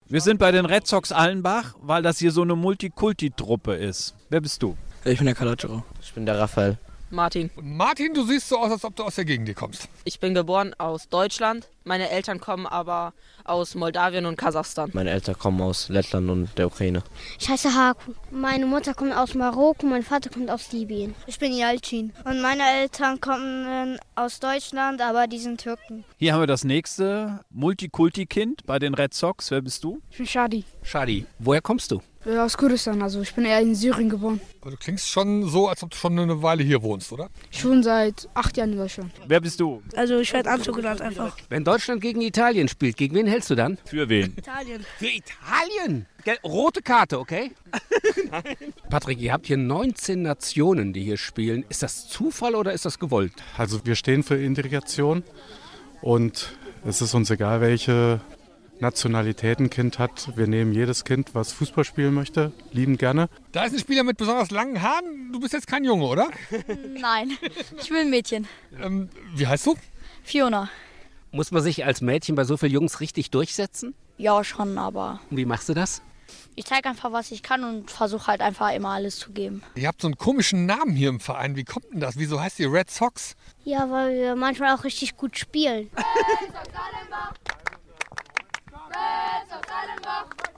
Wir sind bei den Red Sox Allenbach, weil das hier so eine Multikulti-Truppe ist. Wer bist du? Ich bin der Calogero. Ich bin der Raphael. Martin. Und Martin, du siehst so aus, als ob du aus der Gegend hier kommst. Ich bin geboren aus Deutschland. Meine Eltern kommen aber aus Moldawien und Kasachstan. Meine Eltern kommen aus Lettland und der Ukraine. Ich heiße Haku. Meine Mutter kommt aus Marokko, mein Vater kommt aus Libyen. Ich bin Yalcin. Und meine Eltern kommen aus Deutschland, aber die sind Türken. Hier haben wir das nächste Multikulti-Kind bei den Red Sox. Wer bist du? Ich bin Shadi. Shadi, woher kommst du? Aus Kurdistan, also ich bin eher in Syrien geboren. Aber du klingst schon so, als ob du schon eine Weile hier wohnst, oder? Ich wohne seit 8 Jahren in Deutschland. Wer bist du? Also ich werde Anzug genannt einfach. Wenn Deutschland gegen Italien spielt, gegen wen hältst du dann? Für wen? Italien. Für Italien? Rote Karte, okay? Nein. Patrick, ihr habt hier 19 Nationen, die hier spielen. Ist das Zufall oder ist das gewollt? Also wir stehen für Integration und es ist uns egal, welche Nationalität ein Kind hat. Wir nehmen jedes Kind, was Fußball spielen möchte, lieben gerne. Da ist ein Spieler mit besonders langen Haaren. Du bist jetzt kein Junge, oder? Nein, ich bin ein Mädchen. Wie heißt du? Fiona. Muss man sich als Mädchen bei so vielen Jungs richtig durchsetzen? Ja, schon, aber Und wie machst du das? ich zeige einfach, was ich kann und versuche halt einfach immer alles zu geben. Ihr habt so einen komischen Namen hier im Verein. Wie kommt denn das? Wieso heißt ihr Red Sox? Ja, weil wir manchmal auch richtig gut spielen. Red Sox Allenbach! Red Sox Allenbach!